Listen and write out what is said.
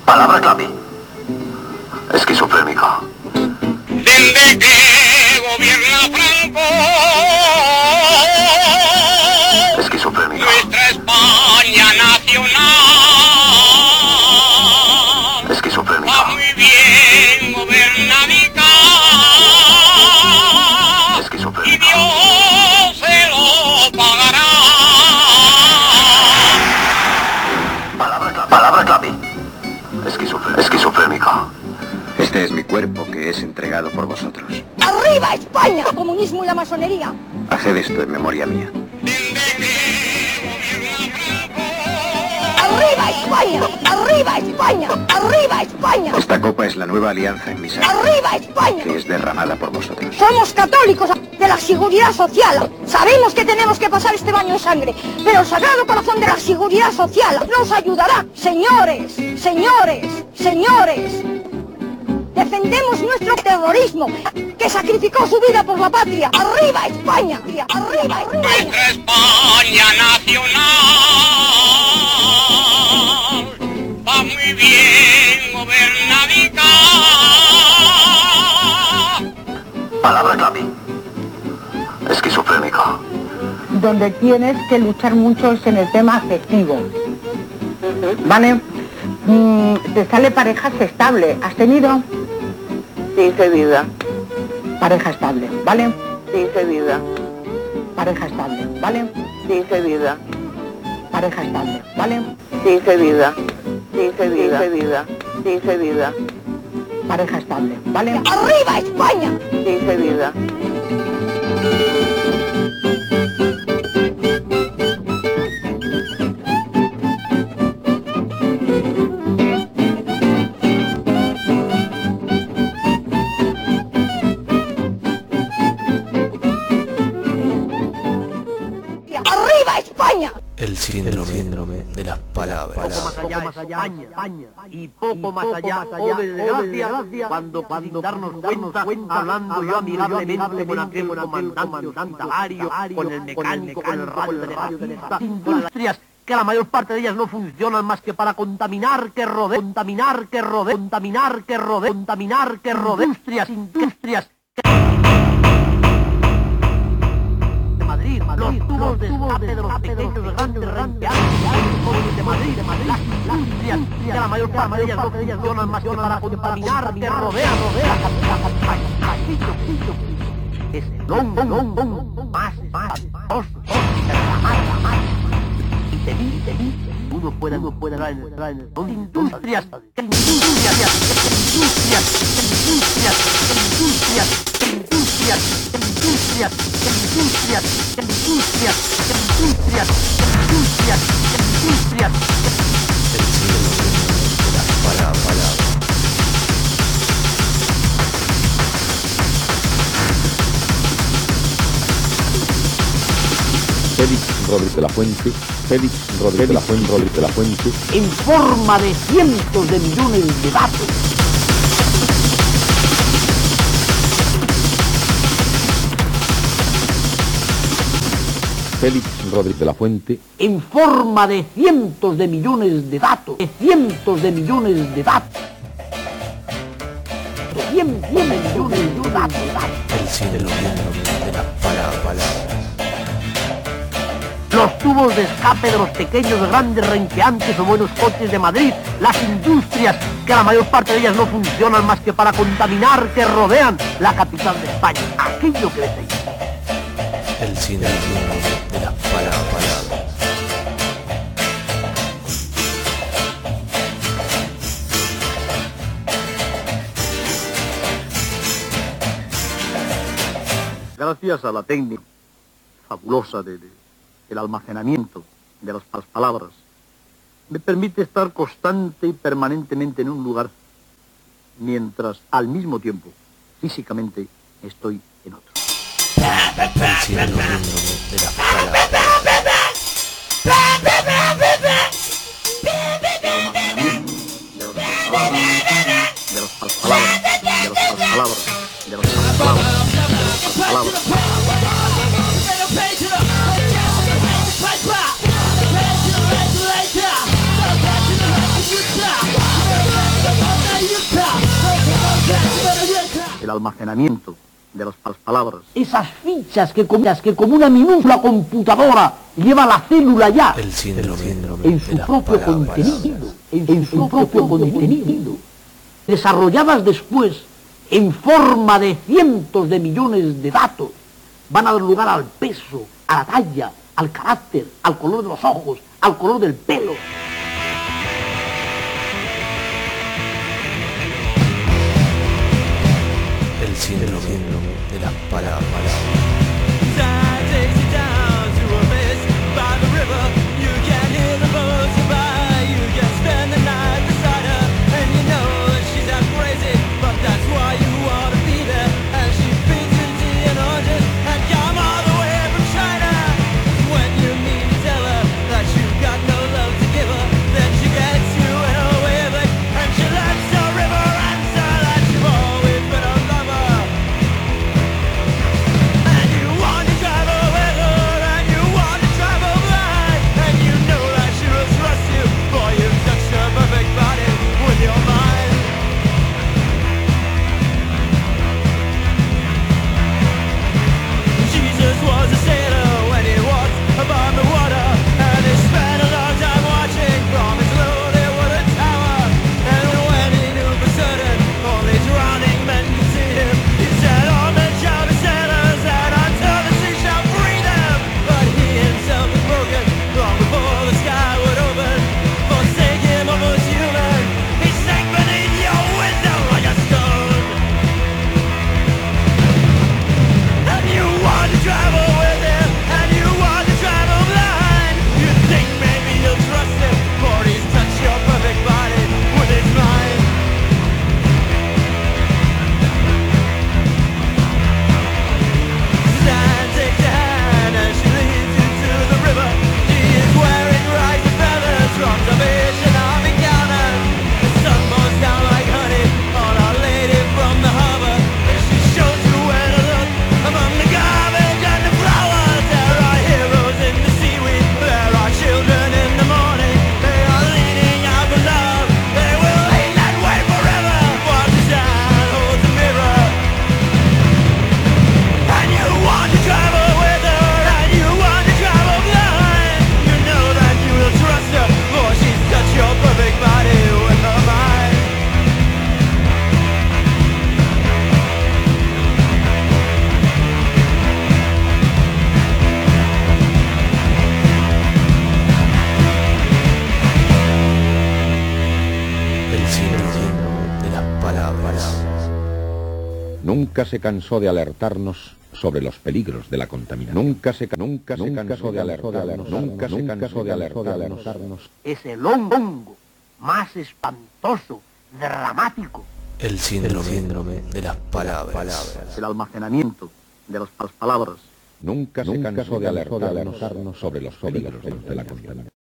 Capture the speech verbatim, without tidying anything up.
Palabra clave. Esquizofrénica. Desde que gobierna Franco, Esquizofrénica. nuestra España nacional Esquizofrénica. va muy bien gobernadica. Y Esquizofrénica. Dios se lo pagará. Palabra clave. Palabra clave. Esquizofrénica. Esquizofrénica. Este es mi cuerpo que es entregado por vosotros. ¡Arriba España! El comunismo y la masonería. Haced esto en memoria mía. ¡Arriba España! ¡Arriba España! ¡Arriba España! Esta copa es la nueva alianza en mi sangre, ¡Arriba España! que es derramada por vosotros. Somos católicos de la seguridad social. Sabemos que tenemos que pasar este baño de sangre, pero el Sagrado Corazón de la Seguridad Social nos ayudará. Señores, señores, señores, defendemos nuestro terrorismo, que sacrificó su vida por la patria. ¡Arriba España! ¡Arriba España! Nuestra España nacional va muy bien gobernadica. Palabra clave. Esquizofrénica. Donde tienes que luchar mucho es en el tema afectivo, ¿vale? Mm, te sale parejas estable. ¿Has tenido? Sí, vida. Pareja estable, ¿vale? Sí, vida. Pareja estable, ¿vale? Sí, vida. Pareja estable, ¿vale? Sí, vida. Sí, vida. vida. Sí, vida. Pareja estable, ¿vale? ¡Arriba España! Sí, vida. ¡Arriba España! El síndrome de las palabras. Poco más allá, España, España, y poco más allá, oh desgracia, cuando, cuando darnos cuenta, hablando yo amigablemente con aquel comandante hospitalario, con el mecánico, con el radio de las industrias, que la mayor parte de ellas no funcionan más que para contaminar que rodea, contaminar que rodea, contaminar que rodea, contaminar que rodea, industrias, industrias. Los tubos de escape de los pequeños grandes ranqueantes de Madrid, de Madrid, las industrias, que la mayor parte de ellas no funcionan más que para contaminar que rodea, rodea, es longo, longo, más, más, dos, dos, más, y te vi, te vi, uno puede, uno puede entrar en, entrar en, son industrias, industrias, industrias, industrias, industrias, industrias, industrias, industrias, industrias, industrias, industrias, industrias. El síndrome de las palabras. Félix Rodríguez de la Fuente, Félix Rodríguez de la Fuente, Rodríguez de la Fuente, En forma de cientos de millones de datos. Félix Rodríguez de la Fuente, En forma de cientos de millones de datos. De cientos de millones de datos. De cientos de millones de datos. El síndrome de las palabras. Los tubos de escape de los pequeños, grandes, renqueantes o buenos coches de Madrid, las industrias, que la mayor parte de ellas no funcionan más que para contaminar, que rodean la capital de España. Aquello que les digo. El síndrome de las palabras. Gracias a la técnica fabulosa de, de, del almacenamiento de las palabras, me permite estar constante y permanentemente en un lugar, mientras al mismo tiempo, físicamente, estoy en otro. El síndrome de las palabras. De las palabras, de las palabras, de las palabras, de las palabras. Let's go. almacenamiento de las pal- palabras. Esas fichas que como, que como una minúscula computadora lleva la célula ya El síndrome en su de las propio palabras. contenido, en, en su propio contenido, desarrolladas después en forma de cientos de millones de datos, van a dar lugar al peso, a la talla, al carácter, al color de los ojos, al color del pelo. El síndrome de las palabras. Nunca se cansó de alertarnos sobre los peligros de la contaminación. Nunca se, nunca se cansó de alertarnos, nunca se cansó de alertarnos. Es el hongo más espantoso, dramático. El síndrome de las palabras. El almacenamiento de las pal- palabras. Nunca se cansó de alertarnos sobre los peligros de la contaminación.